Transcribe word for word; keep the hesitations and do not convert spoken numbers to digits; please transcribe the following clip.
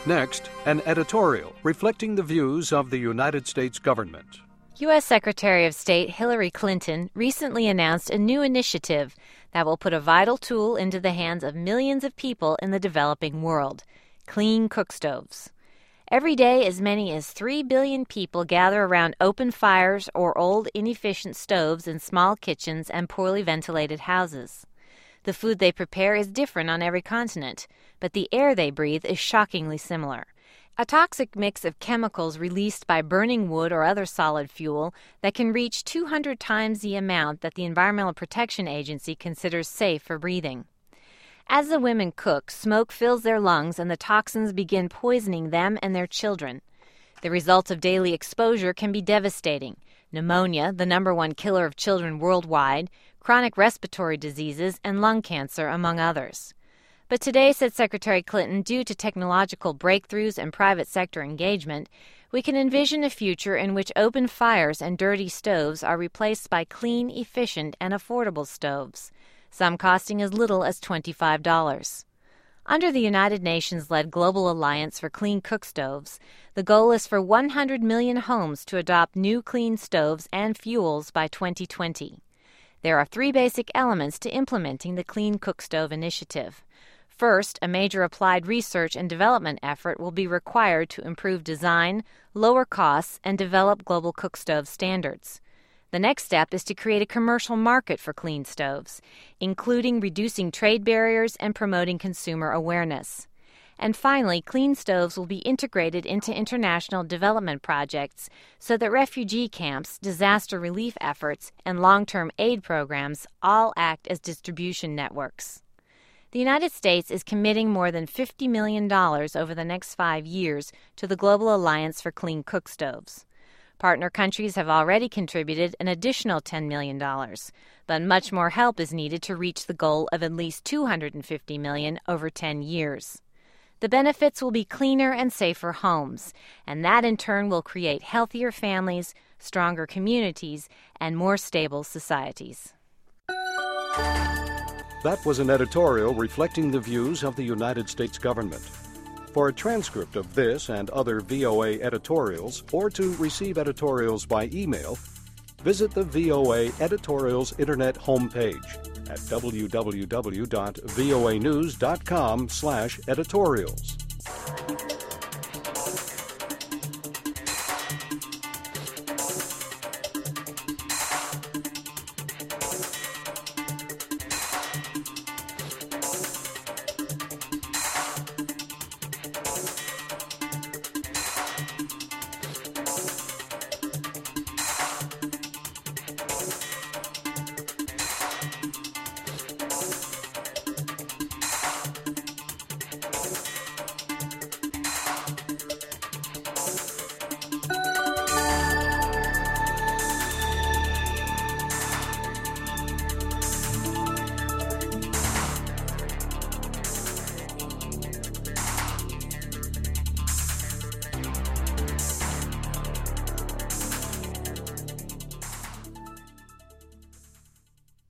Next, an editorial reflecting the views of the United States government. U S Secretary of State Hillary Clinton recently announced a new initiative that will put a vital tool into the hands of millions of people in the developing world: clean cook stoves. Every day, as many as three billion people gather around open fires or old, inefficient stoves in small kitchens and poorly ventilated houses. The food they prepare is different on every continent, but the air they breathe is shockingly similar. A toxic mix of chemicals released by burning wood or other solid fuel that can reach two hundred times the amount that the Environmental Protection Agency considers safe for breathing. As the women cook, smoke fills their lungs and the toxins begin poisoning them and their children. The results of daily exposure can be devastating: pneumonia, the number one killer of children worldwide, chronic respiratory diseases, and lung cancer, among others. But today, said Secretary Clinton, due to technological breakthroughs and private sector engagement, we can envision a future in which open fires and dirty stoves are replaced by clean, efficient, and affordable stoves, some costing as little as twenty-five dollars. Under the United Nations-led Global Alliance for Clean Cook Stoves, the goal is for one hundred million homes to adopt new clean stoves and fuels by twenty twenty. There are three basic elements to implementing the Clean Cook Stove Initiative. First, a major applied research and development effort will be required to improve design, lower costs, and develop global cook stove standards. The next step is to create a commercial market for clean stoves, including reducing trade barriers and promoting consumer awareness. And finally, clean stoves will be integrated into international development projects so that refugee camps, disaster relief efforts, and long-term aid programs all act as distribution networks. The United States is committing more than fifty million dollars over the next five years to the Global Alliance for Clean Cook Stoves. Partner countries have already contributed an additional ten million dollars, but much more help is needed to reach the goal of at least two hundred fifty million dollars over ten years. The benefits will be cleaner and safer homes, and that in turn will create healthier families, stronger communities, and more stable societies. That was an editorial reflecting the views of the United States government. For a transcript of this and other V O A editorials, or to receive editorials by email, visit the V O A Editorials Internet homepage at w w w dot voa news dot com slash editorials.